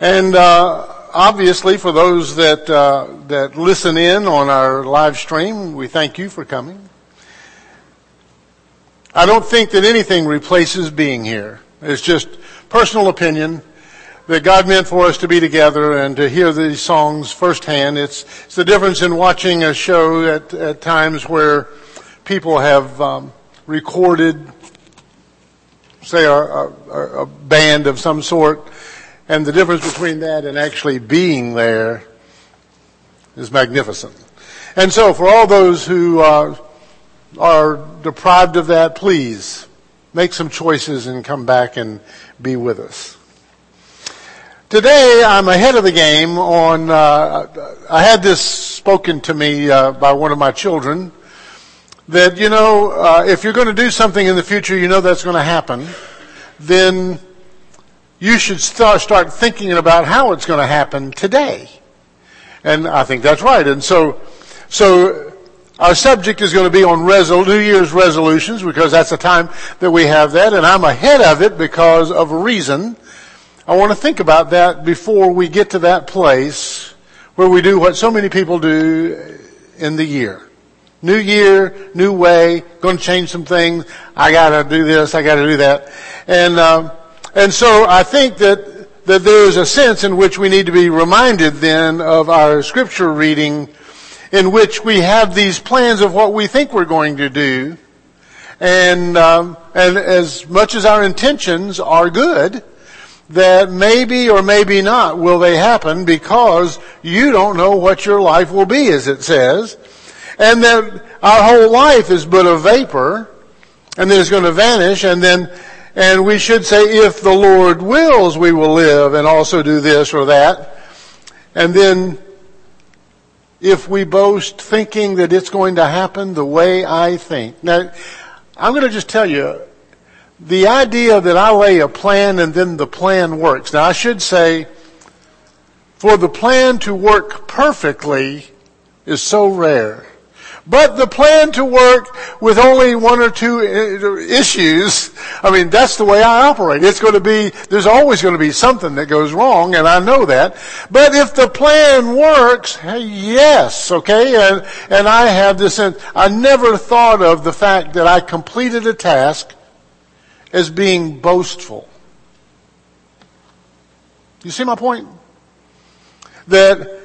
And obviously, for those that listen in on our live stream, we thank you for coming. I don't think that anything replaces being here. It's just personal opinion that God meant for us to be together and to hear these songs firsthand. It's the difference in watching a show at times where people have recorded, say, a band of some sort, and the difference between that and actually being there is magnificent. And so for all those who are deprived of that, please make some choices and come back and be with us. Today I'm ahead of the game on, I had this spoken to me by one of my children, that, if you're going to do something in the future, that's going to happen, then you should start thinking about how it's going to happen today. And I think that's right. And so our subject is going to be on New Year's resolutions, because that's the time that we have that, and I'm ahead of it because of a reason. I want to think about that before we get to that place where we do what so many people do in the year. New year, new way, going to change some things. I got to do this, I got to do that. And so I think that there is a sense in which we need to be reminded then of our scripture reading, in which we have these plans of what we think we're going to do. And as much as our intentions are good, that maybe or maybe not will they happen, because you don't know what your life will be, as it says. And that our whole life is but a vapor, and then it's going to vanish, and we should say, if the Lord wills, we will live and also do this or that. And then, if we boast thinking that it's going to happen the way I think. Now, I'm going to just tell you, the idea that I lay a plan and then the plan works. Now, I should say, for the plan to work perfectly is so rare. But the plan to work with only one or two issues, that's the way I operate. There's always going to be something that goes wrong, and I know that. But if the plan works, hey, yes, okay? And I have this sense, I never thought of the fact that I completed a task as being boastful. You see my point? That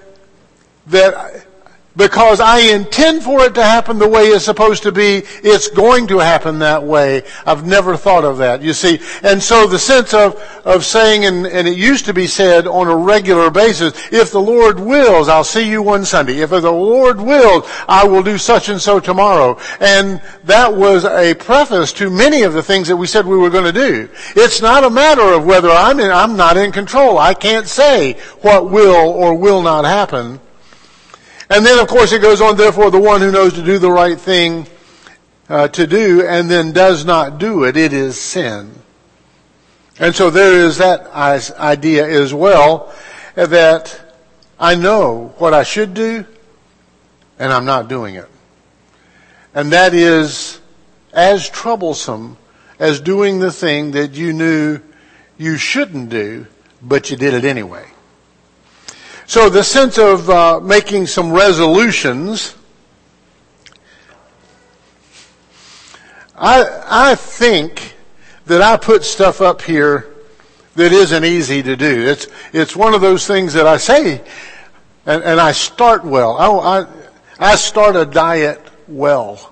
because I intend for it to happen the way it's supposed to be, it's going to happen that way. I've never thought of that, you see. And so the sense of saying, and it used to be said on a regular basis, if the Lord wills, I'll see you one Sunday. If the Lord wills, I will do such and so tomorrow. And that was a preface to many of the things that we said we were going to do. It's not a matter of whether I'm not in control. I can't say what will or will not happen. And then, of course, it goes on, therefore, the one who knows to do the right thing to do and then does not do it, it is sin. And so there is that idea as well, that I know what I should do and I'm not doing it. And that is as troublesome as doing the thing that you knew you shouldn't do, but you did it anyway. So the sense of making some resolutions, I think that I put stuff up here that isn't easy to do. It's one of those things that I say, and I start well. I start a diet well.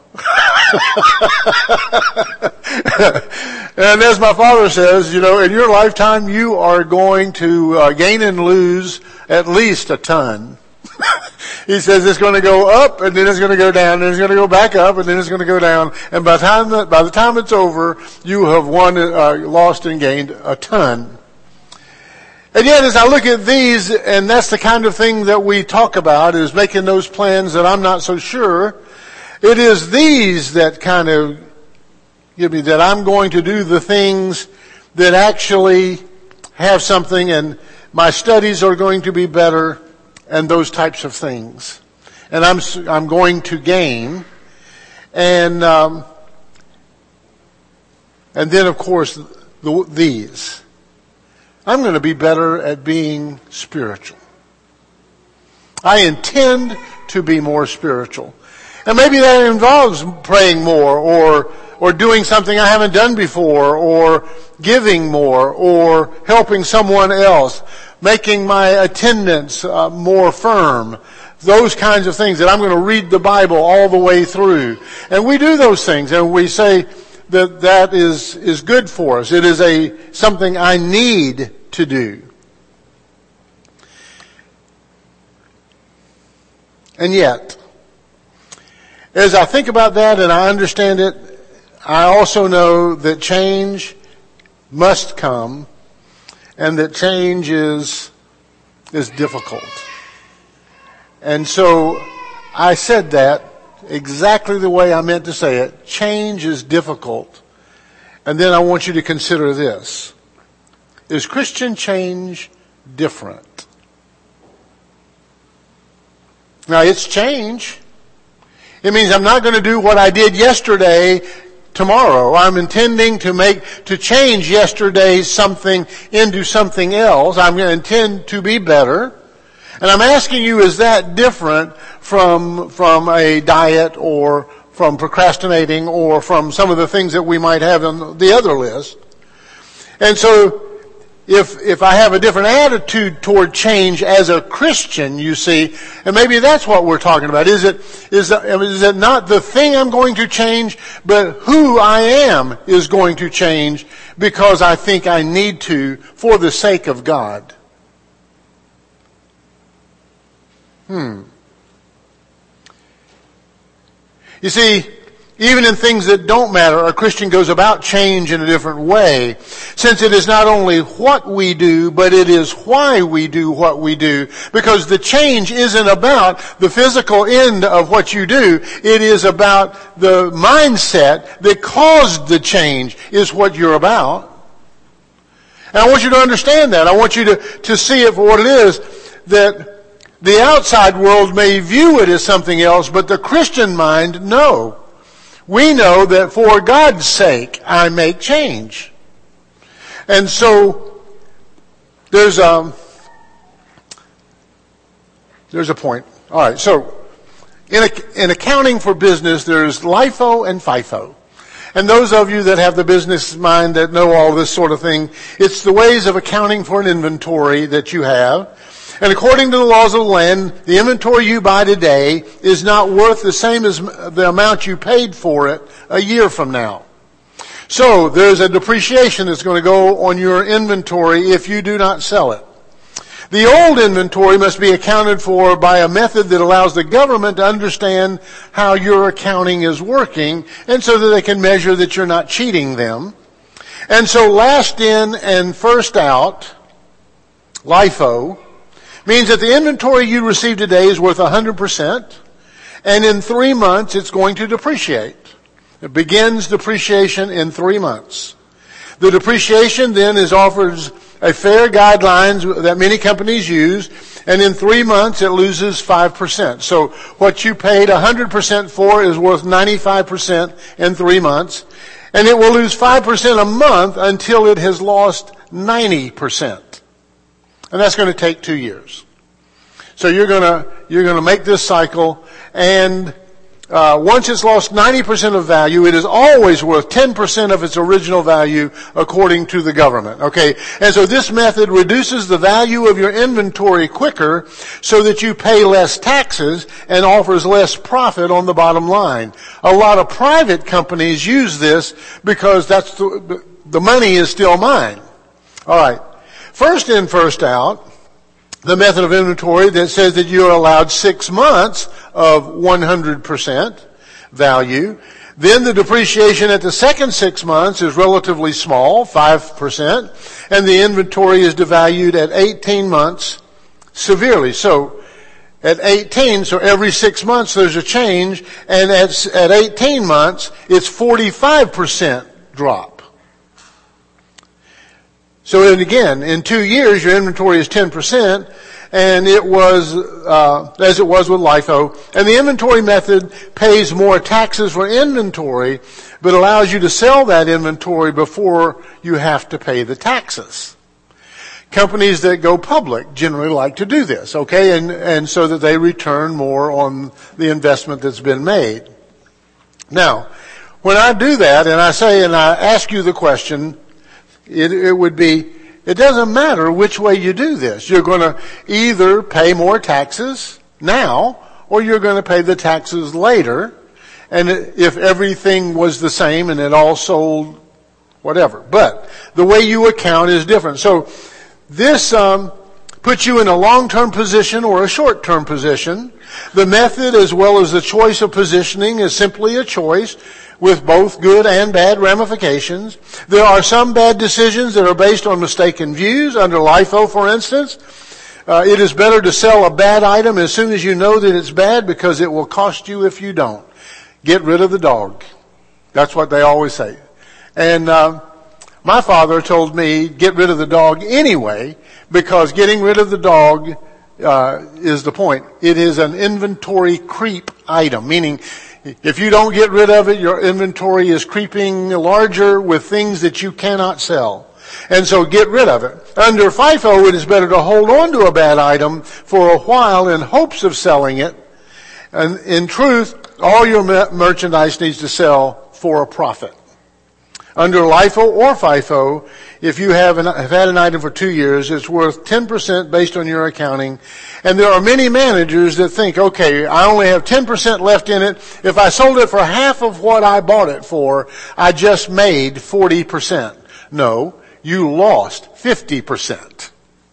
And as my father says, in your lifetime you are going to gain and lose at least a ton. He says it's going to go up, and then it's going to go down, and it's going to go back up, and then it's going to go down. And by the time it's over, you have lost and gained a ton. And yet, as I look at these, and that's the kind of thing that we talk about, is making those plans that I'm not so sure. It is these that kind of give me that I'm going to do the things that actually have something, and my studies are going to be better, and those types of things. And I'm going to gain. And then, of course, these. I'm going to be better at being spiritual. I intend to be more spiritual. And maybe that involves praying more or doing something I haven't done before, or giving more, or helping someone else, making my attendance more firm. Those kinds of things, that I'm going to read the Bible all the way through. And we do those things, and we say that is good for us. It is something I need to do. And yet, as I think about that and I understand it, I also know that change must come, and that change is difficult. And so I said that exactly the way I meant to say it. Change is difficult. And then I want you to consider this. Is Christian change different? Now, it's change. It means I'm not going to do what I did yesterday tomorrow. I'm intending to change yesterday's something into something else. I'm going to intend to be better. And I'm asking you, is that different from a diet, or from procrastinating, or from some of the things that we might have on the other list? And so, if I have a different attitude toward change as a Christian, you see, and maybe that's what we're talking about. Is it not the thing I'm going to change, but who I am is going to change because I think I need to for the sake of God? You see, even in things that don't matter, a Christian goes about change in a different way, since it is not only what we do, but it is why we do what we do. Because the change isn't about the physical end of what you do. It is about the mindset that caused the change is what you're about. And I want you to understand that. I want you to see it for what it is, that the outside world may view it as something else, but the Christian mind, no. We know that for God's sake, I make change. And so, there's a point. All right, so, in accounting for business, there's LIFO and FIFO. And those of you that have the business mind that know all this sort of thing, it's the ways of accounting for an inventory that you have. And according to the laws of the land, the inventory you buy today is not worth the same as the amount you paid for it a year from now. So there's a depreciation that's going to go on your inventory if you do not sell it. The old inventory must be accounted for by a method that allows the government to understand how your accounting is working, and so that they can measure that you're not cheating them. And so last in and first out, LIFO, means that the inventory you receive today is worth 100%, and in 3 months it's going to depreciate. It begins depreciation in 3 months. The depreciation then offers a fair guidelines that many companies use, and in 3 months it loses 5%. So what you paid 100% for is worth 95% in 3 months, and it will lose 5% a month until it has lost 90%. And that's going to take 2 years. So you're going to make this cycle, and once it's lost 90% of value, it is always worth 10% of its original value according to the government. Okay? And so this method reduces the value of your inventory quicker so that you pay less taxes and offers less profit on the bottom line. A lot of private companies use this because that's the money is still mine. All right. First in, first out, the method of inventory that says that you're allowed 6 months of 100% value. Then the depreciation at the second 6 months is relatively small, 5%, and the inventory is devalued at 18 months severely. So at 18, so every 6 months there's a change, and at 18 months it's 45% drop. So again, in 2 years, your inventory is 10%, and it was, as it was with LIFO. And the inventory method pays more taxes for inventory, but allows you to sell that inventory before you have to pay the taxes. companies that go public generally like to do this, okay? And so that they return more on the investment that's been made. Now, when I do that and I say and I ask you the question, it would be, it doesn't matter which way you do this. You're going to either pay more taxes now or you're going to pay the taxes later. And if everything was the same and it all sold, whatever. But the way you account is different. So this puts you in a long-term position or a short-term position. The method as well as the choice of positioning is simply a choice with both good and bad ramifications. There are some bad decisions that are based on mistaken views. Under LIFO, for instance, it is better to sell a bad item as soon as you know that it's bad because it will cost you if you don't. Get rid of the dog. That's what they always say. And my father told me, get rid of the dog anyway, because getting rid of the dog is the point. It is an inventory creep item, meaning if you don't get rid of it, your inventory is creeping larger with things that you cannot sell. And so get rid of it. Under FIFO, it is better to hold on to a bad item for a while in hopes of selling it. And in truth, all your merchandise needs to sell for a profit. Under LIFO or FIFO, if you have had an item for 2 years, it's worth 10% based on your accounting. And there are many managers that think, okay, I only have 10% left in it. If I sold it for half of what I bought it for, I just made 40%. No, you lost 50%.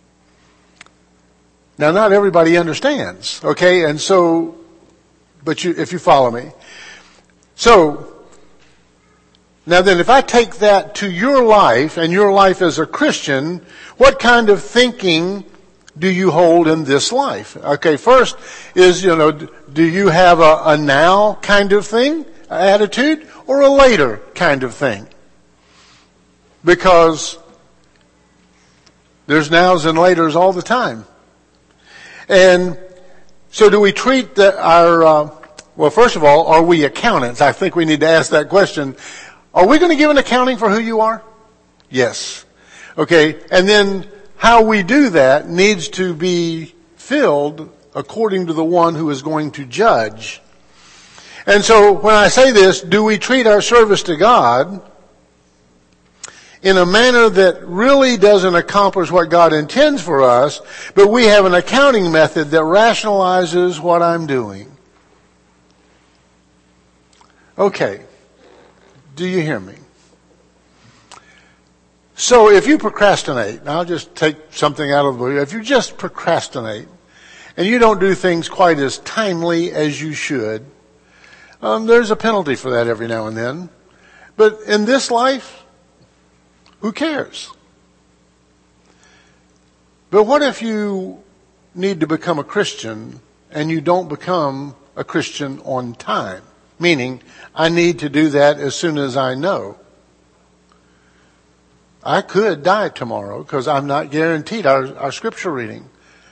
Now, not everybody understands, okay? And so, but if you follow me. So, now then, if I take that to your life and your life as a Christian, what kind of thinking do you hold in this life? Okay, first is, do you have a now kind of thing, attitude, or a later kind of thing? Because there's nows and laters all the time. And so do we treat well, first of all, are we accountants? I think we need to ask that question. Are we going to give an accounting for who you are? Yes. Okay. And then how we do that needs to be filled according to the one who is going to judge. And so when I say this, do we treat our service to God in a manner that really doesn't accomplish what God intends for us, but we have an accounting method that rationalizes what I'm doing? Okay. Do you hear me? So if you procrastinate, and I'll just take something out of the blue. If you just procrastinate and you don't do things quite as timely as you should, there's a penalty for that every now and then. But in this life, who cares? But what if you need to become a Christian and you don't become a Christian on time? Meaning, I need to do that as soon as I know. I could die tomorrow because I'm not guaranteed our scripture reading.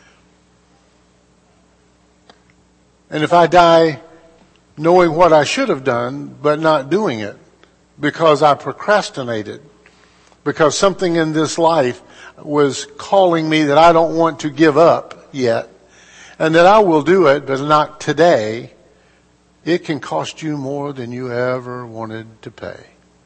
And if I die knowing what I should have done, but not doing it because I procrastinated, because something in this life was calling me that I don't want to give up yet, and that I will do it, but not today, it can cost you more than you ever wanted to pay.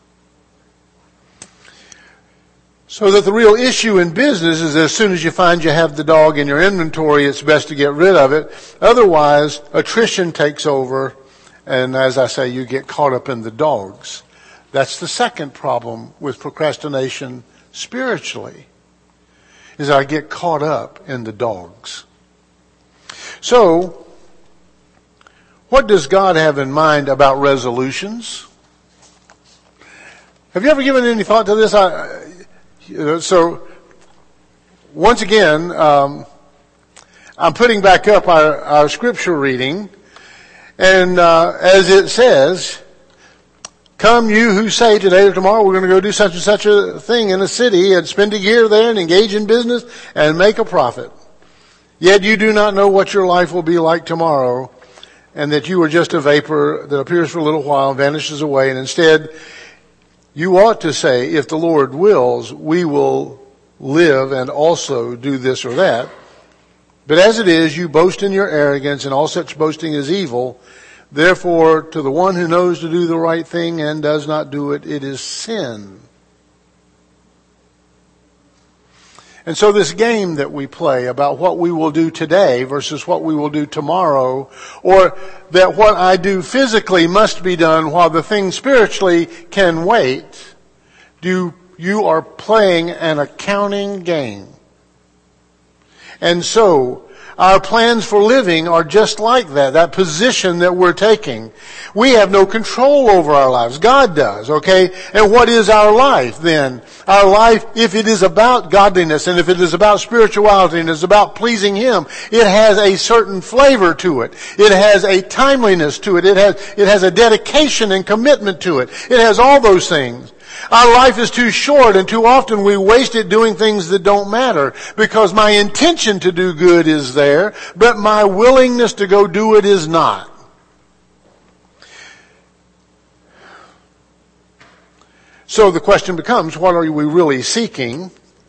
So that the real issue in business is as soon as you find you have the dog in your inventory, it's best to get rid of it. Otherwise, attrition takes over, and as I say, you get caught up in the dogs. That's the second problem with procrastination spiritually, is I get caught up in the dogs. So, what does God have in mind about resolutions? Have you ever given any thought to this? So, once again, I'm putting back up our scripture reading, and as it says, come you who say today or tomorrow we're going to go do such and such a thing in a city and spend a year there and engage in business and make a profit. Yet you do not know what your life will be like tomorrow, and that you are just a vapor that appears for a little while and vanishes away. And instead, you ought to say, if the Lord wills, we will live and also do this or that. But as it is, you boast in your arrogance, and all such boasting is evil. Therefore, to the one who knows to do the right thing and does not do it, it is sin. And so this game that we play about what we will do today versus what we will do tomorrow, or that what I do physically must be done while the thing spiritually can wait, you are playing an accounting game. And so, our plans for living are just like that position that we're taking. We have no control over our lives. God does, okay? And what is our life then? Our life, if it is about godliness and if it is about spirituality and is about pleasing Him, it has a certain flavor to it. It has a timeliness to it. It has a dedication and commitment to it. It has all those things. Our life is too short, and too often we waste it doing things that don't matter, because my intention to do good is there, but my willingness to go do it is not. So the question becomes, what are we really seeking?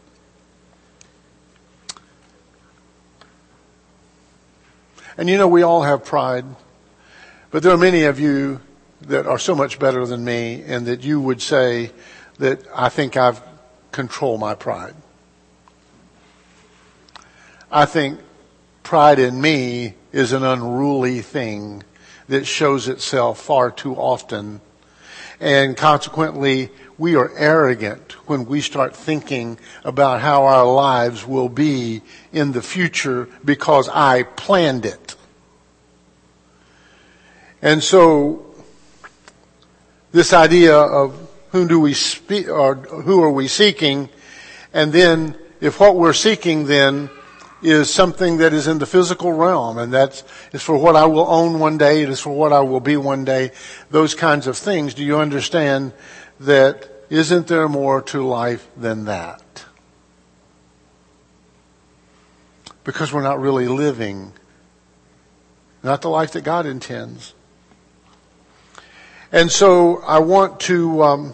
And we all have pride, but there are many of you that are so much better than me, and that you would say that I think I've controlled my pride. I think pride in me is an unruly thing that shows itself far too often. And consequently, we are arrogant when we start thinking about how our lives will be in the future because I planned it. And so, this idea of whom do we speak, or who are we seeking, and then if what we're seeking then is something that is in the physical realm, and that is for what I will own one day, it is for what I will be one day, those kinds of things, do you understand that isn't there more to life than that? Because we're not really living, not the life that God intends. And so I want to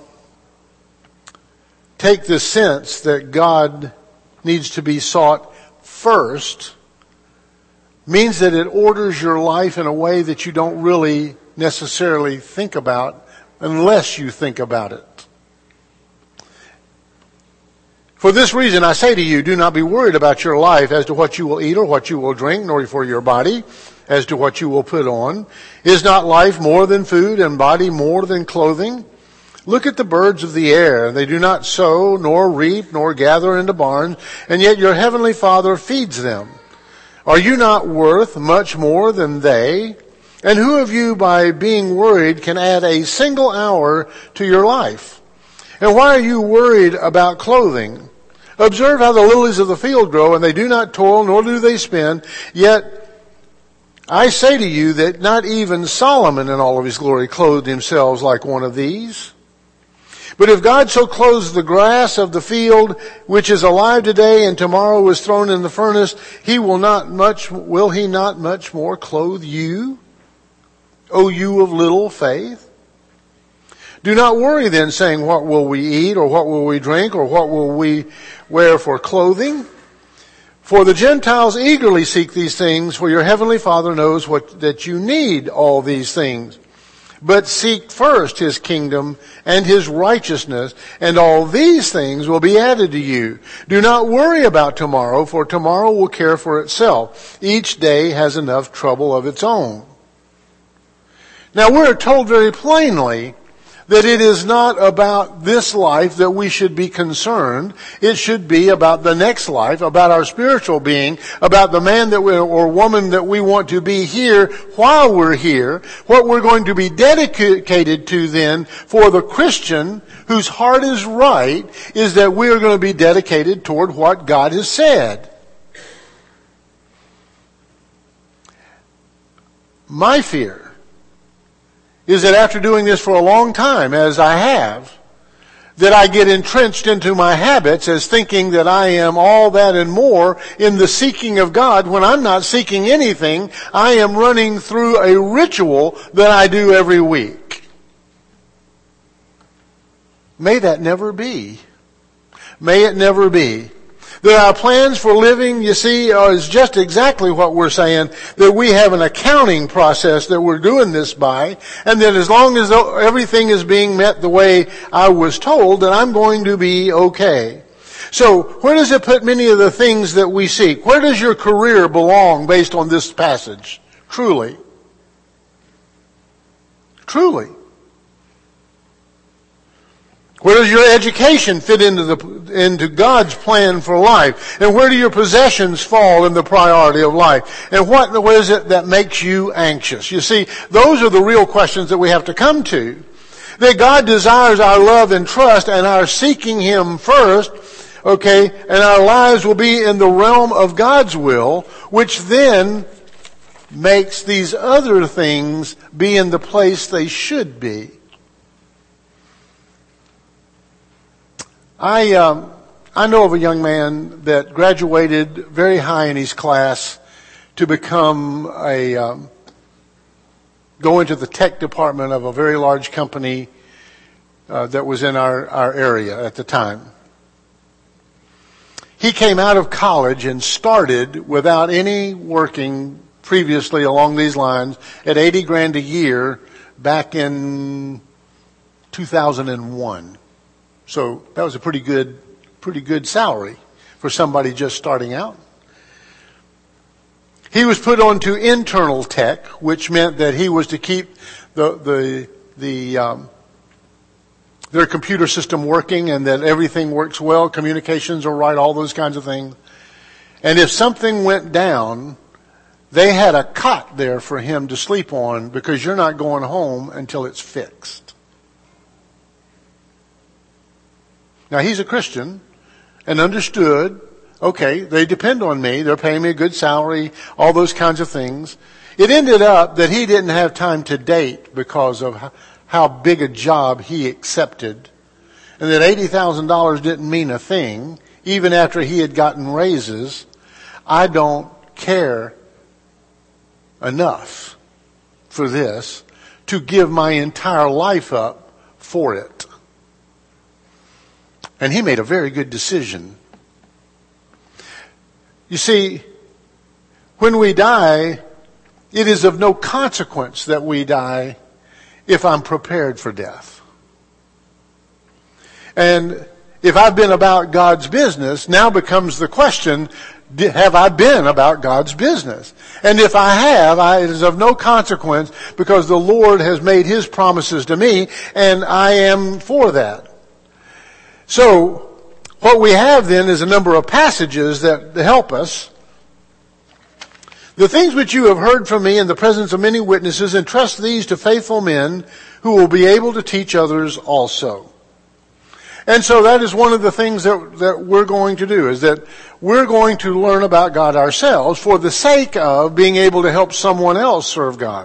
take the sense that God needs to be sought first, means that it orders your life in a way that you don't really necessarily think about unless you think about it. For this reason, I say to you, do not be worried about your life as to what you will eat or what you will drink, nor for your body as to what you will put on. Is not life more than food, and body more than clothing? Look at the birds of the air. They do not sow, nor reap, nor gather into barns, and yet your heavenly Father feeds them. Are you not worth much more than they? And who of you, by being worried, can add a single hour to your life? And why are you worried about clothing? Observe how the lilies of the field grow, and they do not toil, nor do they spin. Yet I say to you that not even Solomon in all of his glory clothed himself like one of these. But if God so clothes the grass of the field, which is alive today and tomorrow is thrown in the furnace, will he not much more clothe you, O you of little faith? Do not worry then, saying, what will we eat, or what will we drink, or what will we wear for clothing? For the Gentiles eagerly seek these things, for your heavenly Father knows that you need all these things. But seek first His kingdom and His righteousness, and all these things will be added to you. Do not worry about tomorrow, for tomorrow will care for itself. Each day has enough trouble of its own. Now we're told very plainly that it is not about this life that we should be concerned. It should be about the next life, about our spiritual being, about the man or woman that we want to be here while we're here. What we're going to be dedicated to then for the Christian whose heart is right is that we are going to be dedicated toward what God has said. My fear is that after doing this for a long time, as I have, that I get entrenched into my habits as thinking that I am all that and more in the seeking of God when I'm not seeking anything. I am running through a ritual that I do every week. May that never be. May it never be. That our plans for living, you see, is just exactly what we're saying, that we have an accounting process that we're doing this by, and that as long as everything is being met the way I was told, that I'm going to be okay. So, where does it put many of the things that we seek? Where does your career belong based on this passage? Truly. Truly. Where does your education fit into God's plan for life? And where do your possessions fall in the priority of life? And what is it that makes you anxious? You see, those are the real questions that we have to come to. That God desires our love and trust and our seeking Him first, okay, and our lives will be in the realm of God's will, which then makes these other things be in the place they should be. I know of a young man that graduated very high in his class to become go into the tech department of a very large company that was in our area at the time. He came out of college and started without any working previously along these lines at $80,000 a year back in 2001. So that was a pretty good salary for somebody just starting out. He was put onto internal tech, which meant that he was to keep their computer system working and that everything works well, communications are right, all those kinds of things. And if something went down, they had a cot there for him to sleep on because you're not going home until it's fixed. Now, he's a Christian and understood, okay, they depend on me, they're paying me a good salary, all those kinds of things. It ended up that he didn't have time to date because of how big a job he accepted, and that $80,000 didn't mean a thing, even after he had gotten raises. I don't care enough for this to give my entire life up for it. And he made a very good decision. You see, when we die, it is of no consequence that we die if I'm prepared for death. And if I've been about God's business, now becomes the question, have I been about God's business? And if I have, it is of no consequence because the Lord has made His promises to me and I am for that. So, what we have then is a number of passages that help us. The things which you have heard from me in the presence of many witnesses, entrust these to faithful men who will be able to teach others also. And so that is one of the things that we're going to do, is that we're going to learn about God ourselves for the sake of being able to help someone else serve God.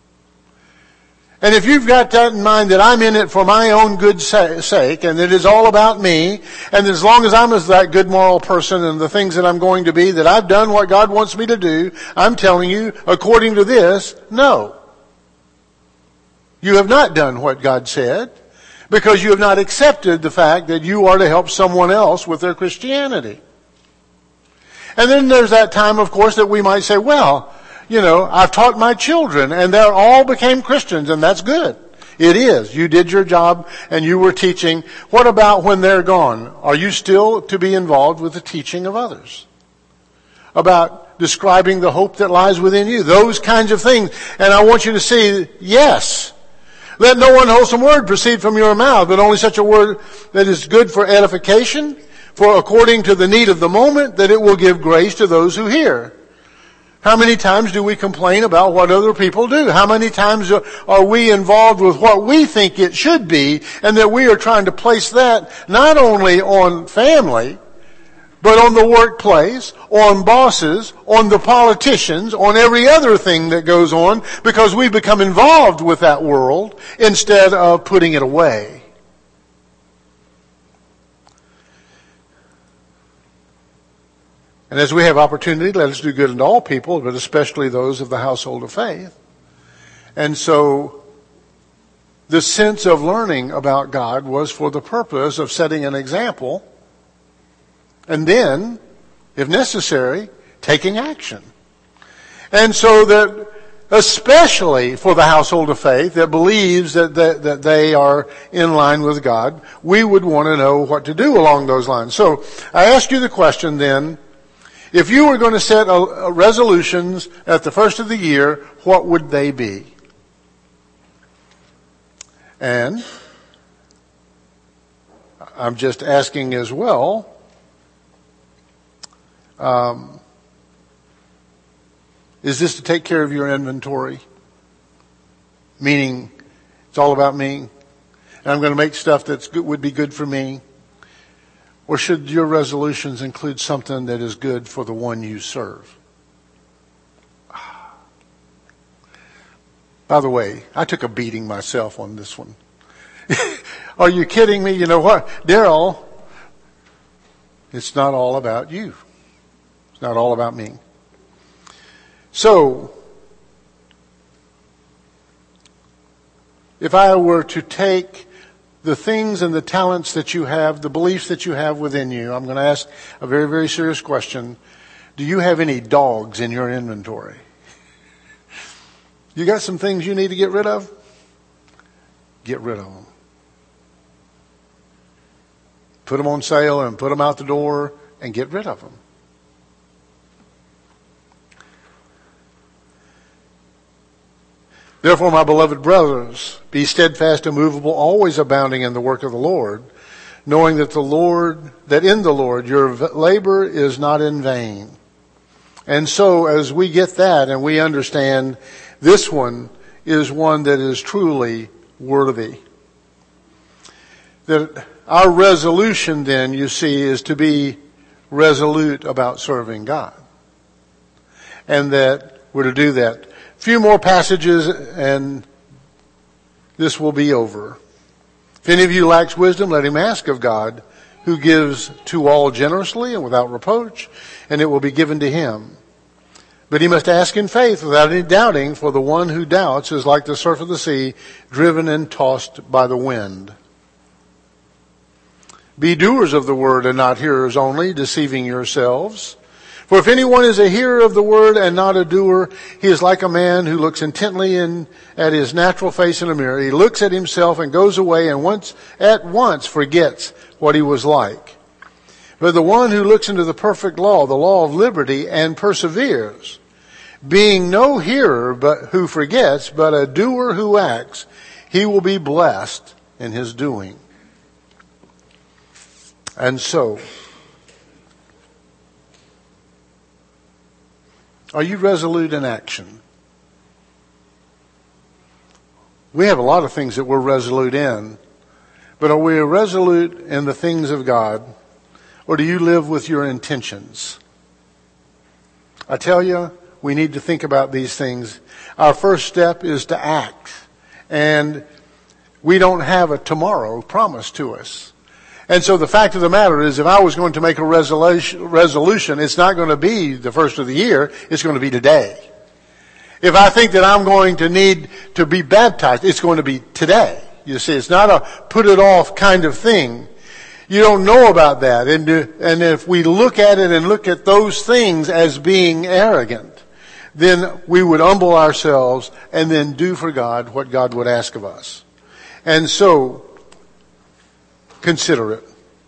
And if you've got that in mind, that I'm in it for my own good sake, and it is all about me, and as long as I'm that good moral person and the things that I'm going to be, that I've done what God wants me to do, I'm telling you, according to this, no. You have not done what God said, because you have not accepted the fact that you are to help someone else with their Christianity. And then there's that time, of course, that we might say, well, you know, I've taught my children and they all became Christians, and that's good. It is. You did your job and you were teaching. What about when they're gone? Are you still to be involved with the teaching of others? About describing the hope that lies within you. Those kinds of things. And I want you to see, yes. Let no unwholesome word proceed from your mouth, but only such a word that is good for edification, for according to the need of the moment, that it will give grace to those who hear. How many times do we complain about what other people do? How many times are we involved with what we think it should be, and that we are trying to place that not only on family, but on the workplace, on bosses, on the politicians, on every other thing that goes on, because we become involved with that world instead of putting it away. And as we have opportunity, let us do good unto all people, but especially those of the household of faith. And so, the sense of learning about God was for the purpose of setting an example And then, if necessary, taking action. And so that, especially for the household of faith that believes that they are in line with God, we would want to know what to do along those lines. So I ask you the question then, if you were going to set resolutions at the first of the year, what would they be? And I'm just asking as well, is this to take care of your inventory? Meaning, it's all about me, and I'm going to make stuff that would be good for me? Or should your resolutions include something that is good for the one you serve? By the way, I took a beating myself on this one. Are you kidding me? You know what? Daryl, it's not all about you. It's not all about me. So, if I were to take the things and the talents that you have, the beliefs that you have within you, I'm going to ask a very, very serious question. Do you have any dogs in your inventory? You got some things you need to get rid of? Get rid of them. Put them on sale and put them out the door and get rid of them. Therefore, my beloved brothers, be steadfast, immovable, always abounding in the work of the Lord, knowing that in the Lord your labor is not in vain. And so, as we get that and we understand this one is one that is truly worthy, that our resolution then, you see, is to be resolute about serving God. And that we're to do that. A few more passages and this will be over. If any of you lacks wisdom, let him ask of God, who gives to all generously and without reproach, and it will be given to him. But he must ask in faith without any doubting, for the one who doubts is like the surf of the sea, driven and tossed by the wind. Be doers of the word and not hearers only, deceiving yourselves. For if anyone is a hearer of the word and not a doer, he is like a man who looks intently at his natural face in a mirror. He looks at himself and goes away and at once forgets what he was like. But the one who looks into the perfect law, the law of liberty, and perseveres, being no hearer but who forgets, but a doer who acts, he will be blessed in his doing. And so, are you resolute in action? We have a lot of things that we're resolute in, but are we resolute in the things of God, or do you live with your intentions? I tell you, we need to think about these things. Our first step is to act, and we don't have a tomorrow promised to us. And so the fact of the matter is, if I was going to make a resolution, it's not going to be the first of the year, it's going to be today. If I think that I'm going to need to be baptized, it's going to be today. You see, it's not a put it off kind of thing. You don't know about that. And if we look at it and look at those things as being arrogant, then we would humble ourselves and then do for God what God would ask of us. And so, consider it.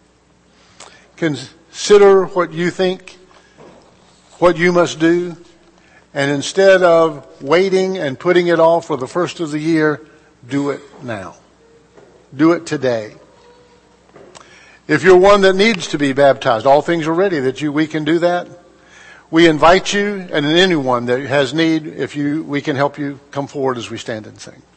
Consider what you think, what you must do, and instead of waiting and putting it off for the first of the year, do it now. Do it today. If you're one that needs to be baptized, all things are ready that we can do that. We invite you, and anyone that has need, we can help you, come forward as we stand and sing.